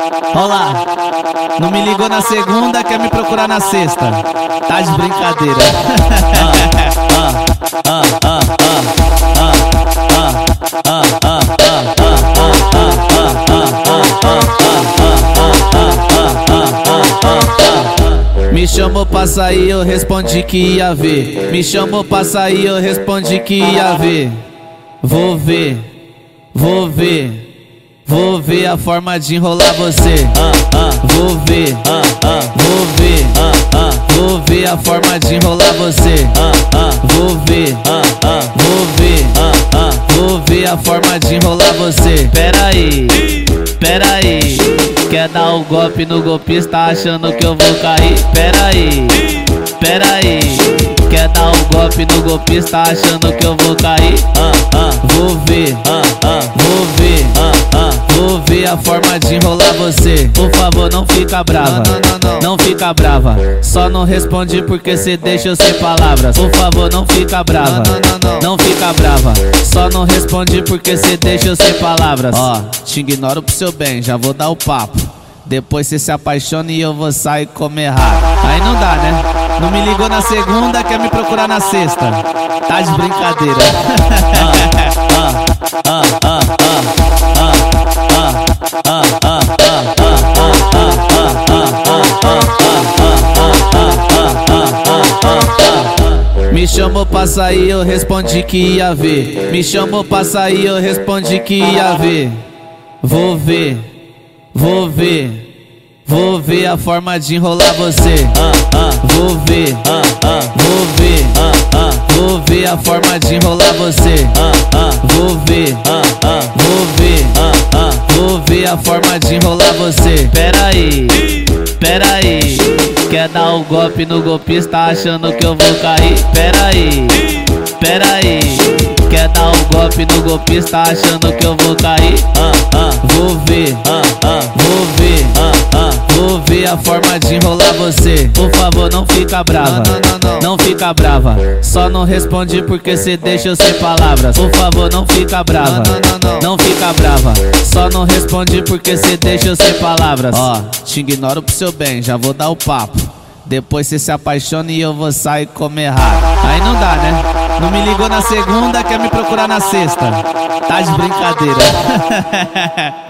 Olá, não me ligou na segunda, quer me procurar na sexta. Tá de brincadeira. Me chamou pra sair, eu respondi que ia ver. Me chamou pra sair, eu respondi que ia ver. Vou ver, vou ver. Vou ver a forma de enrolar você. Vou ver, vou ver. Vou ver a forma de enrolar você. Vou ver, vou ver. Vou ver a forma de enrolar você. Pera aí, pera aí. Quer dar o golpe no golpista achando que eu vou cair? Pera aí, pera aí. Quer dar o golpe no golpista achando que eu vou cair? Vou ver, vou ver. Vou ver a forma de enrolar você. Por favor, não fica brava. Não fica brava. Só não responde porque cê deixa eu sem palavras. Por favor, não fica brava. Não fica brava. Só não responde porque cê deixa eu sem palavras. Ó, te ignoro pro seu bem, já vou dar o papo. Depois cê se apaixona e eu vou sair comer rato. Aí não dá, né? Não me ligou na segunda, quer me procurar na sexta. Tá de brincadeira. Me chamou pra sair, eu respondi que ia ver. Me chamou pra sair, eu respondi que ia ver. Vou ver, vou ver. Vou ver a forma de enrolar você. Vou ver, vou ver. Vou ver a forma de enrolar você. Vou ver, vou ver. Vou ver a forma de enrolar você. Pera aí, pera aí. Quer dar o golpe no golpista achando que eu vou cair? Pera aí, pera aí. Quer dar o golpe no golpista achando que eu vou cair? Vou ver, vou ver. Vou ver a forma de enrolar você. Por favor, não fica brava. Não fica brava. Só não responde porque cê deixa eu sem palavras. Por favor, não fica brava. Não fica brava. Só não responde porque cê deixa eu sem palavras. Ó, te ignoro pro seu bem, já vou dar o papo. Depois cê se apaixona e eu vou sair comer rato. Aí não dá, né? Não me ligou na segunda, quer me procurar na sexta. Tá de brincadeira.